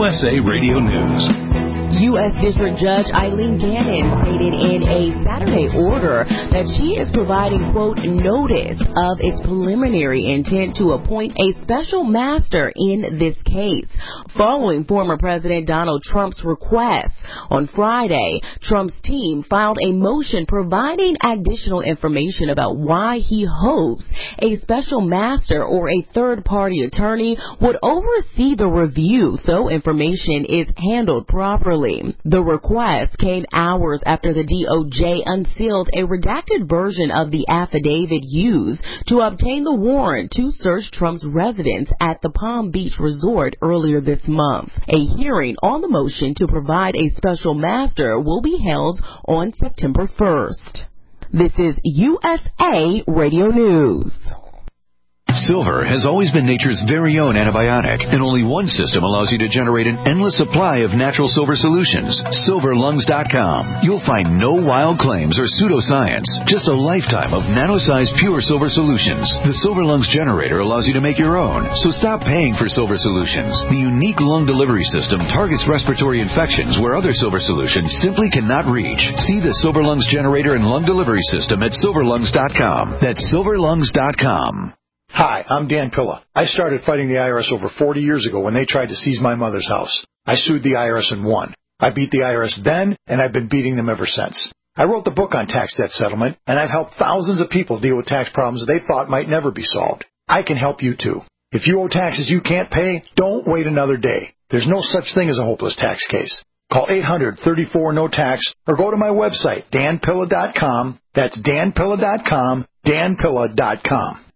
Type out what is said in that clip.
USA Radio News. U.S. District Judge Eileen Gannon stated in a Saturday order that she is providing, quote, notice of its preliminary intent to appoint a special master in this case, following former President Donald Trump's request. On Friday, Trump's team filed a motion providing additional information about why he hopes a special master or a third-party attorney would oversee the review so information is handled properly. The request came hours after the DOJ unsealed a redacted version of the affidavit used to obtain the warrant to search Trump's residence at the Palm Beach Resort earlier this month. A hearing on the motion to provide a special master will be held on September 1st. This is USA Radio News. Silver has always been nature's very own antibiotic, and only one system allows you to generate an endless supply of natural silver solutions. SilverLungs.com. You'll find no wild claims or pseudoscience, just a lifetime of nano-sized pure silver solutions. The Silver Lungs generator allows you to make your own, so stop paying for silver solutions. The unique lung delivery system targets respiratory infections where other silver solutions simply cannot reach. See the Silver Lungs generator and lung delivery system at SilverLungs.com. That's SilverLungs.com. Hi, I'm Dan Pilla. I started fighting the IRS over 40 years ago when they tried to seize my mother's house. I sued the IRS and won. I beat the IRS then, and I've been beating them ever since. I wrote the book on tax debt settlement, and I've helped thousands of people deal with tax problems they thought might never be solved. I can help you too. If you owe taxes you can't pay, don't wait another day. There's no such thing as a hopeless tax case. Call 800-34-NO-TAX or go to my website, danpilla.com. That's danpilla.com, danpilla.com.